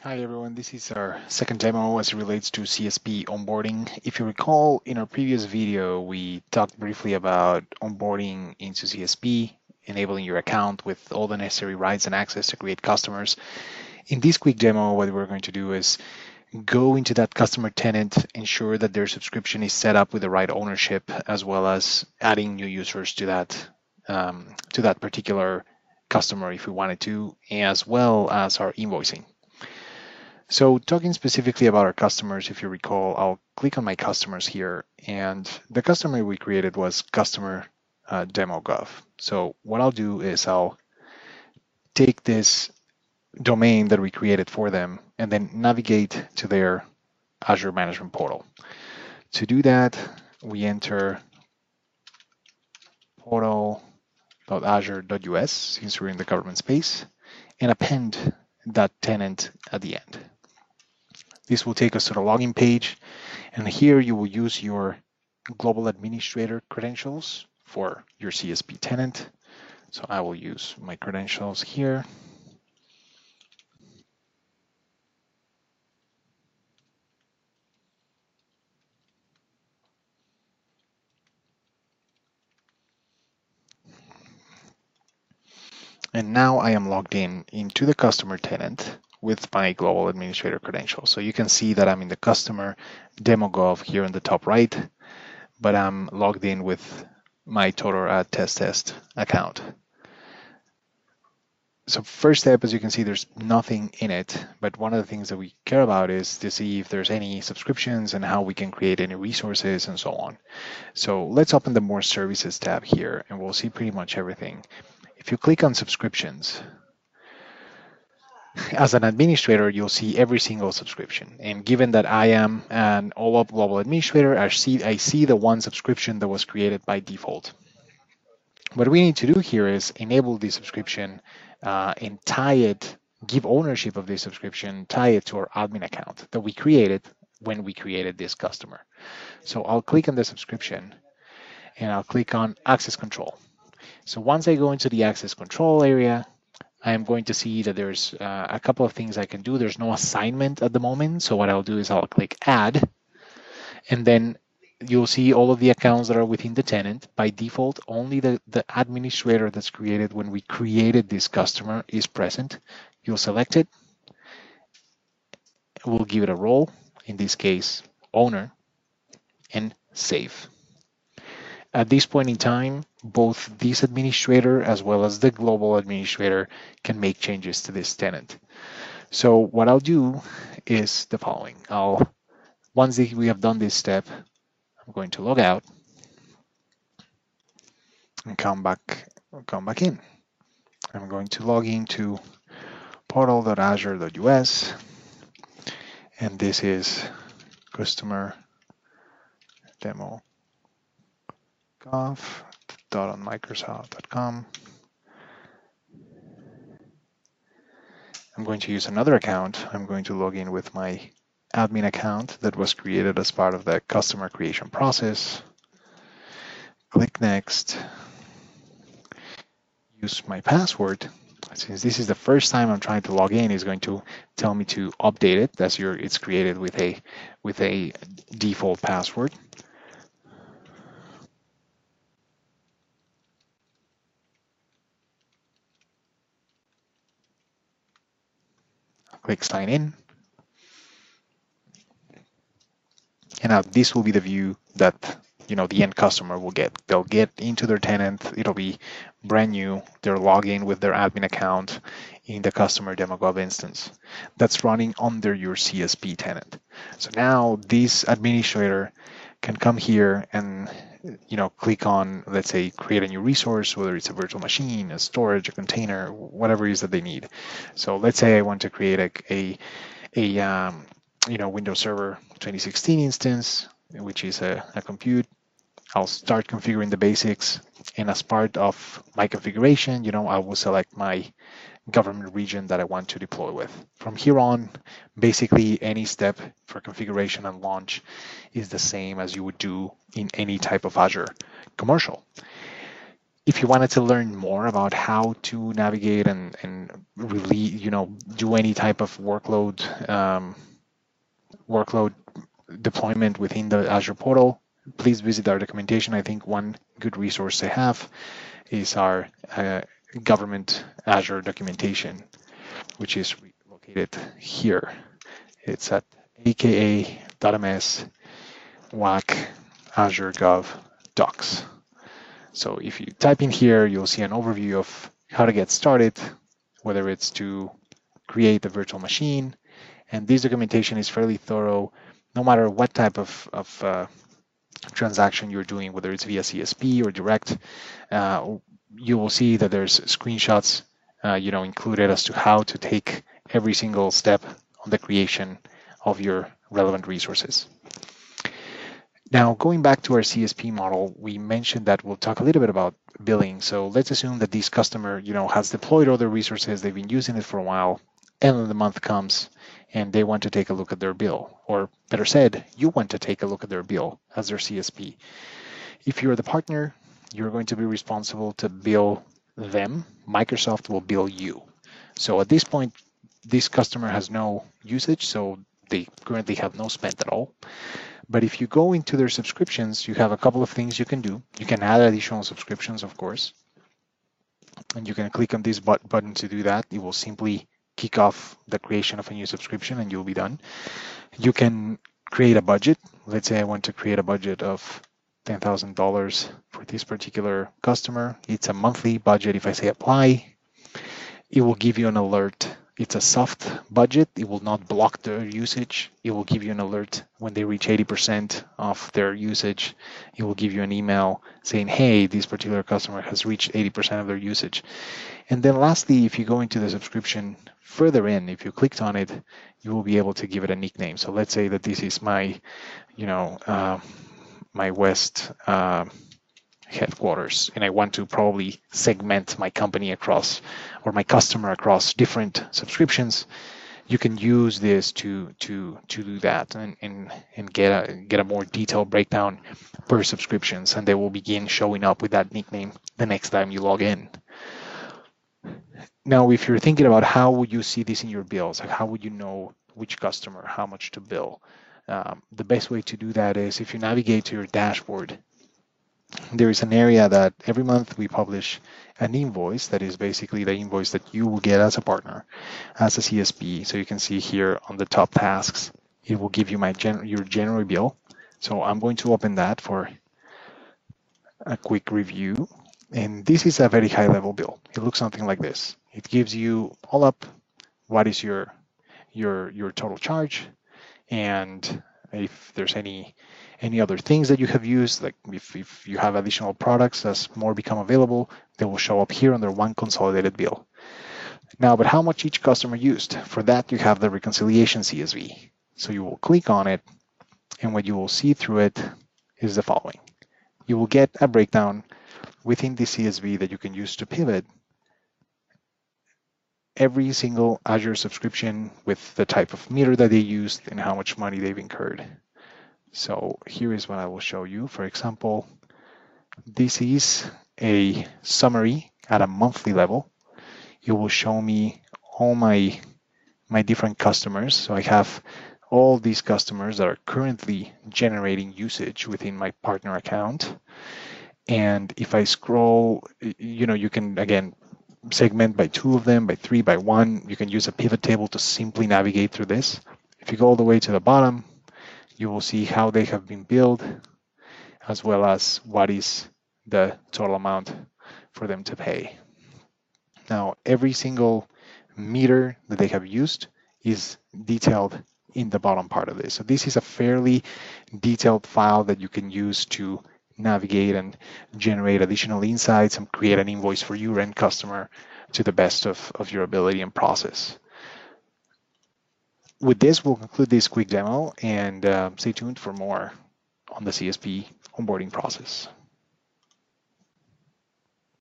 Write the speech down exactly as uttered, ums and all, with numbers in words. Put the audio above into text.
Hi everyone, this is our second demo as it relates to C S P onboarding. If you recall, in our previous video, we talked briefly about onboarding into C S P, enabling your account with all the necessary rights and access to create customers. In this quick demo, what we're going to do is go into that customer tenant, ensure that their subscription is set up with the right ownership, as well as adding new users to that, um, to that particular customer if we wanted to, as well as our invoicing. So talking specifically about our customers, if you recall, I'll click on my customers here, and the customer we created was customer uh, demo gov. So what I'll do is I'll take this domain that we created for them and then navigate to their Azure Management Portal. To do that, we enter portal.azure.us, since we're in the government space, and append that tenant at the end. This will take us to the login page, and here you will use your global administrator credentials for your C S P tenant. So I will use my credentials here. And now I am logged in into the customer tenant with my global administrator credentials. So you can see that I'm in the customer demo gov here in the top right, but I'm logged in with my TotalRad test test account. So first step, as you can see, there's nothing in it, but one of the things that we care about is to see if there's any subscriptions and how we can create any resources and so on. So let's open the More Services tab here, and we'll see pretty much everything. If you click on subscriptions, as an administrator, you'll see every single subscription. And given that I am an OAuth global administrator, I see, I see the one subscription that was created by default. What we need to do here is enable the subscription uh, and tie it, give ownership of this subscription, tie it to our admin account that we created when we created this customer. So I'll click on the subscription and I'll click on access control. So once I go into the access control area, I am going to see that there's uh, a couple of things I can do. There's no assignment at the moment. So what I'll do is I'll click add, and then you'll see all of the accounts that are within the tenant. By default, only the, the administrator that's created when we created this customer is present. You'll select it. We'll give it a role, in this case, owner, and save. At this point in time, both this administrator as well as the global administrator can make changes to this tenant. So what I'll do is the following. I'll, once we have done this step, I'm going to log out and come back, come back in. I'm going to log into portal.azure.us, and this is customer demo gov dot on microsoft dot com. I'm going to use another account. I'm going to log in with my admin account that was created as part of the customer creation process. Click next. Use my password. Since this is the first time I'm trying to log in, it's going to tell me to update it. That's your, it's created with a with a default password. Click sign in. And now this will be the view that you know the end customer will get. They'll get into their tenant. It'll be brand new. They're logged in with their admin account in the customer demo gov instance that's running under your C S P tenant. So now this administrator can come here and you know click on, let's say, create a new resource, whether it's a virtual machine, a storage, a container, whatever it is that they need. So let's say I want to create a a, a um, you know Windows Server twenty sixteen instance, which is a, a compute. I'll start configuring the basics, and as part of my configuration, you know, I will select my government region that I want to deploy with. From here on, basically any step for configuration and launch is the same as you would do in any type of Azure commercial. If you wanted to learn more about how to navigate and, and really, you know, do any type of workload um, workload deployment within the Azure portal, please visit our documentation. I think one good resource to have is our uh, government Azure documentation, which is located here. It's at aka.ms whack Azure Gov docs. So if you type in here, you'll see an overview of how to get started, whether it's to create a virtual machine. And this documentation is fairly thorough, no matter what type of, of uh, transaction you're doing, whether it's via C S P or direct. Uh, you will see that there's screenshots, uh, you know, included as to how to take every single step on the creation of your relevant resources. Now, going back to our C S P model, we mentioned that we'll talk a little bit about billing. So let's assume that this customer, you know, has deployed all their resources, they've been using it for a while, and then the month comes and they want to take a look at their bill, or better said, you want to take a look at their bill as their C S P. If you're the partner, you're going to be responsible to bill them. Microsoft will bill you. So at this point, this customer has no usage, so they currently have no spend at all. But if you go into their subscriptions, you have a couple of things you can do. You can add additional subscriptions, of course, and you can click on this button to do that. It will simply kick off the creation of a new subscription and you'll be done. You can create a budget. Let's say I want to create a budget of ten thousand dollars for this particular customer. It's a monthly budget. If I say apply, it will give you an alert. It's a soft budget. It will not block their usage. It will give you an alert when they reach eighty percent of their usage. It will give you an email saying, hey, this particular customer has reached eighty percent of their usage. And then lastly, if you go into the subscription further in, if you clicked on it, you will be able to give it a nickname. So let's say that this is my, you know, uh, my West uh, headquarters, and I want to probably segment my company across, or my customer across different subscriptions. You can use this to to to do that and and, and get a get a more detailed breakdown per subscriptions, and they will begin showing up with that nickname the next time you log in. Now, if you're thinking about how would you see this in your bills, like how would you know which customer, how much to bill? Um, the best way to do that is if you navigate to your dashboard. There is an area that every month we publish an invoice that is basically the invoice that you will get as a partner, as a C S P. So you can see here on the top tasks, it will give you my gen your January bill. So I'm going to open that for a quick review. And this is a very high level bill. It looks something like this. It gives you all up what is your your your total charge, and if there's any any other things that you have used, like if, if you have additional products as more become available, they will show up here under one consolidated bill. Now, but how much each customer used? For that, you have the reconciliation C S V. So you will click on it, and what you will see through it is the following. You will get a breakdown within the C S V that you can use to pivot every single Azure subscription with the type of meter that they used and how much money they've incurred. So here is what I will show you. For example, this is a summary at a monthly level. It will show me all my my different customers. So I have all these customers that are currently generating usage within my partner account. And if I scroll, you know, you can again segment by two of them, by three, by one. You can use a pivot table to simply navigate through this. If you go all the way to the bottom, you will see how they have been billed, as well as what is the total amount for them to pay. Now, every single meter that they have used is detailed in the bottom part of this. So this is a fairly detailed file that you can use to navigate and generate additional insights and create an invoice for your end customer to the best of, of your ability and process. With this, we'll conclude this quick demo, and uh, stay tuned for more on the C S P onboarding process.